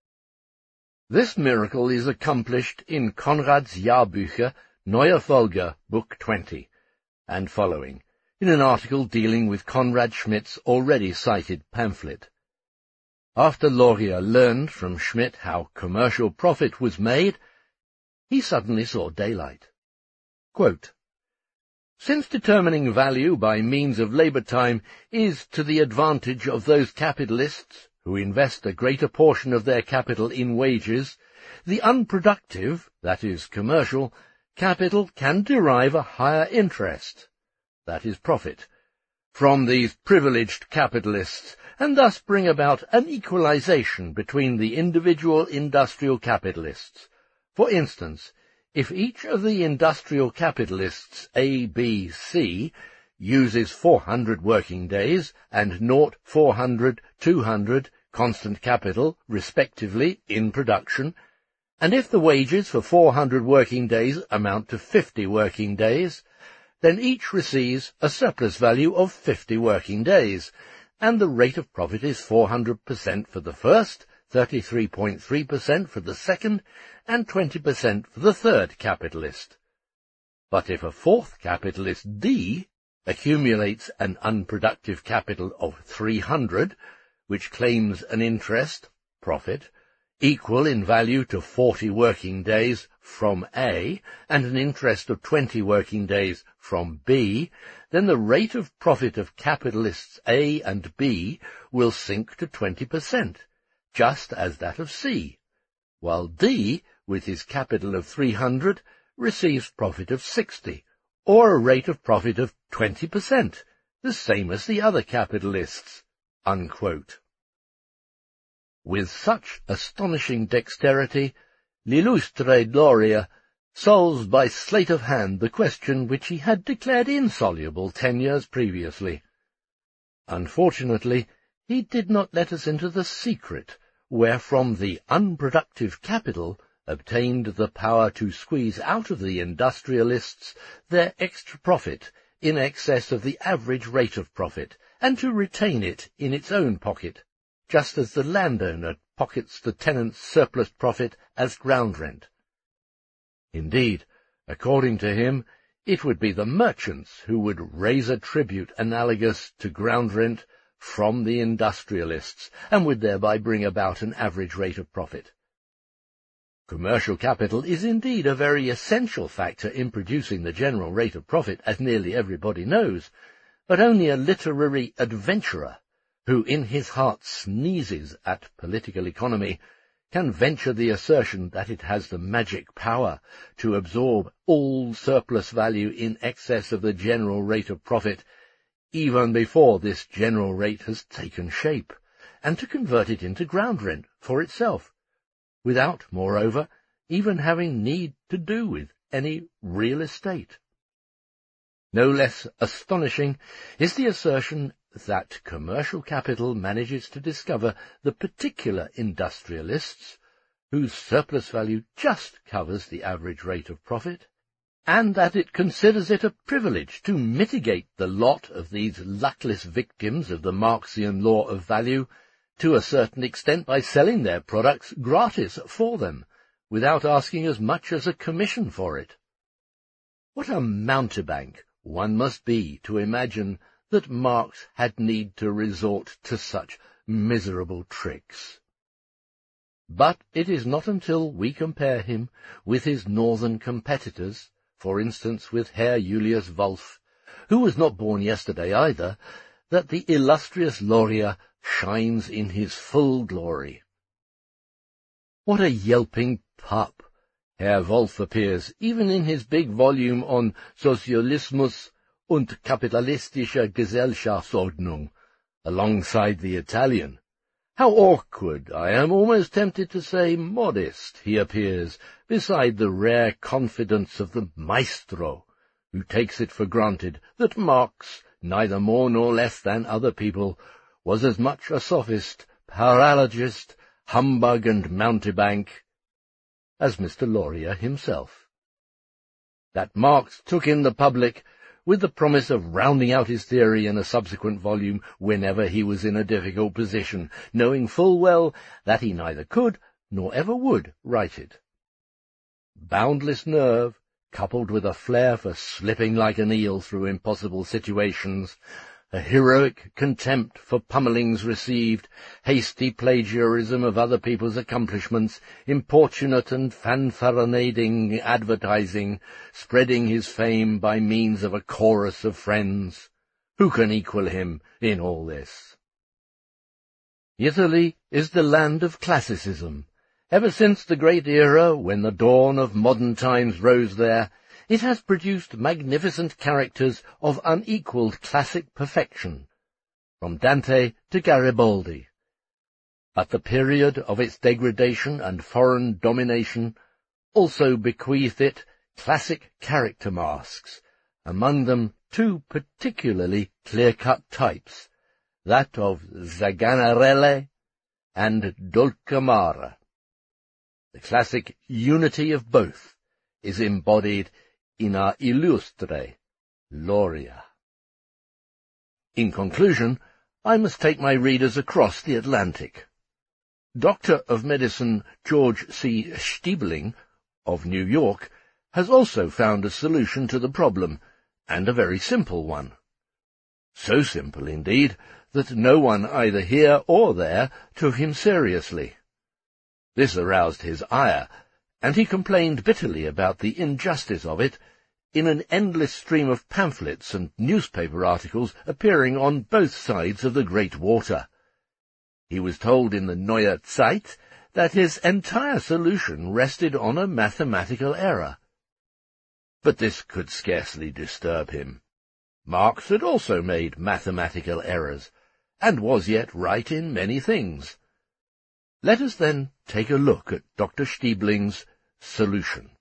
This miracle is accomplished in Konrad's Jahrbücher, Neue Folge, Book twenty, and following, in an article dealing with Conrad Schmidt's already cited pamphlet. After Loria learned from Schmidt how commercial profit was made, he suddenly saw daylight. Quote, "Since determining value by means of labour time is to the advantage of those capitalists who invest a greater portion of their capital in wages, the unproductive, that is, commercial, capital can derive a higher interest, that is, profit, from these privileged capitalists, and thus bring about an equalization between the individual industrial capitalists. For instance, if each of the industrial capitalists A, B, C uses four hundred working days and naught, four hundred, two hundred constant capital, respectively, in production, and if the wages for four hundred working days amount to fifty working days, then each receives a surplus value of fifty working days, and the rate of profit is four hundred percent for the first, thirty-three point three percent for the second, and twenty percent for the third capitalist. But if a fourth capitalist, D, accumulates an unproductive capital of three hundred, which claims an interest, profit, equal in value to forty working days from A, and an interest of twenty working days from B, then the rate of profit of capitalists A and B will sink to twenty percent, just as that of C, while D, with his capital of three hundred, receives profit of sixty, or a rate of profit of twenty percent, the same as the other capitalists." Unquote. With such astonishing dexterity, l'illustre Loria solves by sleight of hand the question which he had declared insoluble ten years previously. Unfortunately, he did not let us into the secret wherefrom the unproductive capital obtained the power to squeeze out of the industrialists their extra profit in excess of the average rate of profit, and to retain it in its own pocket, just as the landowner pockets the tenant's surplus profit as ground rent. Indeed, according to him, it would be the merchants who would raise a tribute analogous to ground rent from the industrialists, and would thereby bring about an average rate of profit. Commercial capital is indeed a very essential factor in producing the general rate of profit, as nearly everybody knows, but only a literary adventurer, who in his heart sneezes at political economy, can venture the assertion that it has the magic power to absorb all surplus value in excess of the general rate of profit, even before this general rate has taken shape, and to convert it into ground rent for itself, without, moreover, even having need to do with any real estate. No less astonishing is the assertion that commercial capital manages to discover the particular industrialists whose surplus value just covers the average rate of profit, and that it considers it a privilege to mitigate the lot of these luckless victims of the Marxian law of value to a certain extent by selling their products gratis for them, without asking as much as a commission for it. What a mountebank one must be to imagine that Marx had need to resort to such miserable tricks. But it is not until we compare him with his northern competitors, for instance with Herr Julius Wolff, who was not born yesterday either, that the illustrious Loria shines in his full glory. What a yelping pup Herr Wolff appears, even in his big volume on Sozialismus und kapitalistische Gesellschaftsordnung, alongside the Italian. How awkward, I am almost tempted to say modest, he appears beside the rare confidence of the maestro, who takes it for granted that Marx, neither more nor less than other people, was as much a sophist, paralogist, humbug and mountebank as Mister Loria himself. That Marx took in the public with the promise of rounding out his theory in a subsequent volume whenever he was in a difficult position, knowing full well that he neither could nor ever would write it. Boundless nerve, coupled with a flair for slipping like an eel through impossible situations, a heroic contempt for pummelings received, hasty plagiarism of other people's accomplishments, importunate and fanfaronading advertising, spreading his fame by means of a chorus of friends. Who can equal him in all this? Italy is the land of classicism. Ever since the great era when the dawn of modern times rose there, it has produced magnificent characters of unequalled classic perfection, from Dante to Garibaldi. But the period of its degradation and foreign domination also bequeathed it classic character masks, among them two particularly clear-cut types, that of Zaganarelle and Dulcamara. The classic unity of both is embodied in our illustre Loria. In conclusion, I must take my readers across the Atlantic. Doctor of Medicine George C. Stiebling, of New York, has also found a solution to the problem, and a very simple one. So simple, indeed, that no one either here or there took him seriously. This aroused his ire, and he complained bitterly about the injustice of it in an endless stream of pamphlets and newspaper articles appearing on both sides of the great water. He was told in the Neue Zeit that his entire solution rested on a mathematical error. But this could scarcely disturb him. Marx had also made mathematical errors, and was yet right in many things. Let us then take a look at Doctor Stiebling's solution.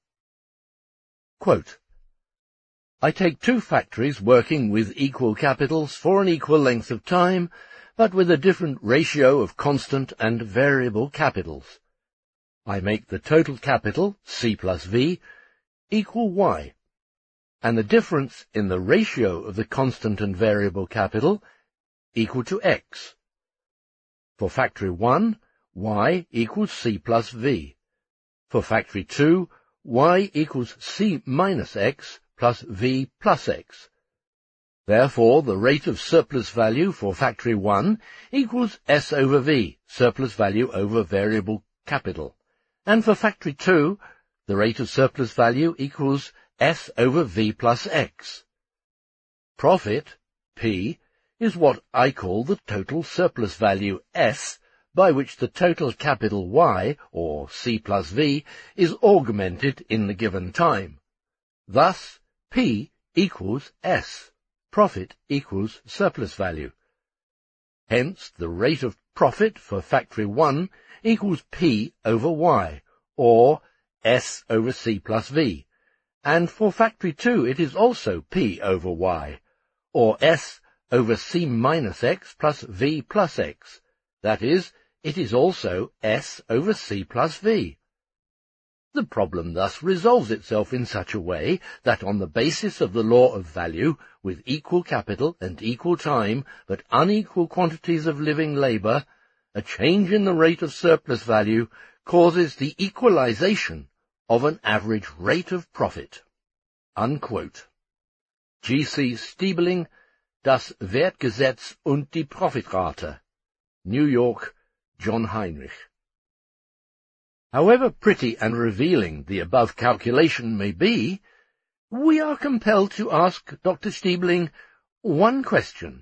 Quote, I take two factories working with equal capitals for an equal length of time, but with a different ratio of constant and variable capitals. I make the total capital, C plus V, equal Y, and the difference in the ratio of the constant and variable capital equal to X. For factory one, Y equals C plus V. For factory two, Y equals C minus X plus V plus X. Therefore, the rate of surplus value for factory one equals S over V, surplus value over variable capital, and for factory two, the rate of surplus value equals S over V plus X. Profit, P, is what I call the total surplus value S, by which the total capital Y, or C plus V, is augmented in the given time. Thus, P equals S. Profit equals surplus value. Hence, the rate of profit for factory one equals P over Y, or S over C plus V, and for factory two it is also P over Y, or S over C minus X plus V plus X. That is, it is also S over C plus V. The problem thus resolves itself in such a way that on the basis of the law of value, with equal capital and equal time, but unequal quantities of living labour, a change in the rate of surplus value causes the equalization of an average rate of profit." Unquote. G. C. Stiebling, Das Wertgesetz und die Profitrate. New York, John Heinrich. However pretty and revealing the above calculation may be, we are compelled to ask Doctor Stiebling one question.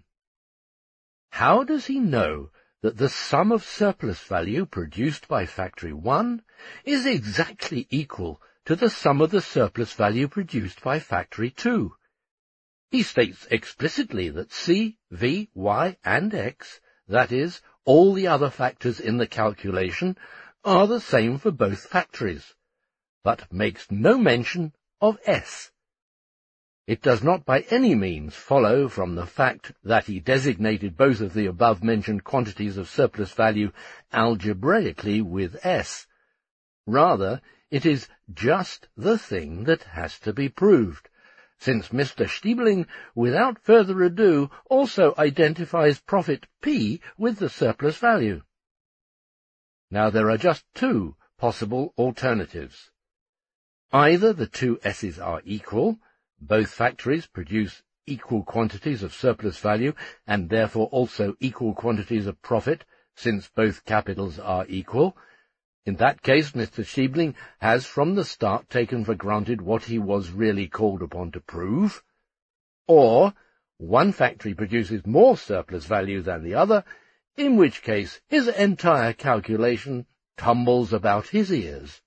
How does he know that the sum of surplus value produced by Factory one is exactly equal to the sum of the surplus value produced by Factory two? He states explicitly that C, V, Y, and X, that is, all the other factors in the calculation, are the same for both factories, but makes no mention of S. It does not by any means follow from the fact that he designated both of the above-mentioned quantities of surplus value algebraically with S. Rather, it is just the thing that has to be proved, since Mister Stiebling, without further ado, also identifies profit P with the surplus value. Now there are just two possible alternatives. Either the two S's are equal, both factories produce equal quantities of surplus value, and therefore also equal quantities of profit, since both capitals are equal. In that case, Mister Stiebling has from the start taken for granted what he was really called upon to prove. Or, one factory produces more surplus value than the other, in which case his entire calculation tumbles about his ears.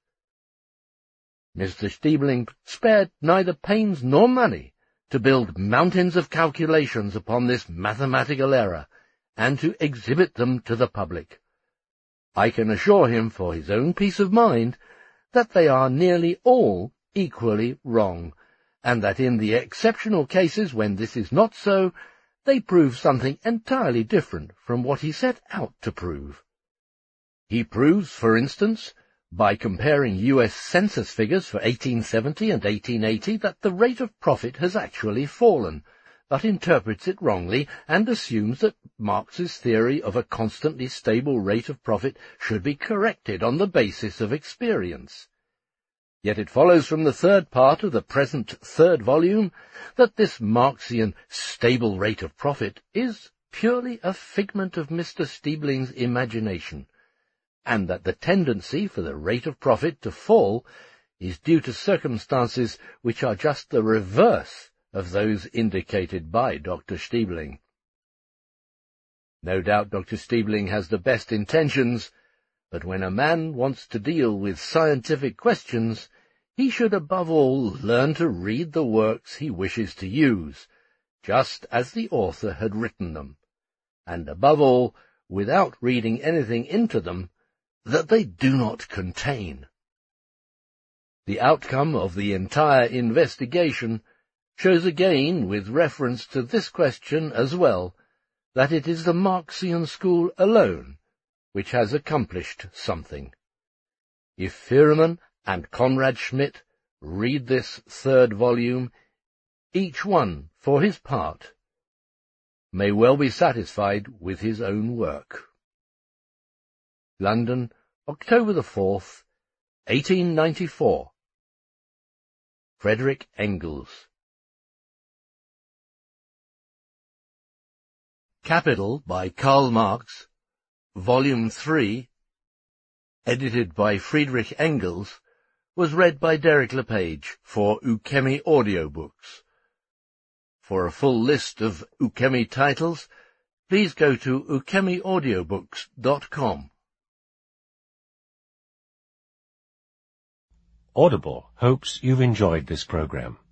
Mister Stiebling spared neither pains nor money to build mountains of calculations upon this mathematical error, and to exhibit them to the public. I can assure him, for his own peace of mind, that they are nearly all equally wrong, and that in the exceptional cases when this is not so, they prove something entirely different from what he set out to prove. He proves, for instance, by comparing U S Census figures for eighteen seventy and eighteen eighty, that the rate of profit has actually fallen, but interprets it wrongly and assumes that Marx's theory of a constantly stable rate of profit should be corrected on the basis of experience. Yet it follows from the third part of the present third volume that this Marxian stable rate of profit is purely a figment of Mister Stiebling's imagination, and that the tendency for the rate of profit to fall is due to circumstances which are just the reverse of those indicated by Doctor Stiebling. No doubt Doctor Stiebling has the best intentions, but when a man wants to deal with scientific questions, he should above all learn to read the works he wishes to use, just as the author had written them, and above all, without reading anything into them that they do not contain. The outcome of the entire investigation shows again, with reference to this question as well, that it is the Marxian school alone which has accomplished something. If Firman and Conrad Schmidt read this third volume, each one, for his part, may well be satisfied with his own work. London, October the fourth, eighteen ninety-four. Frederick Engels. Capital by Karl Marx, Volume three, edited by Friedrich Engels, was read by Derek LePage for Ukemi Audiobooks. For a full list of Ukemi titles, please go to ukemi audiobooks dot com. Audible hopes you've enjoyed this program.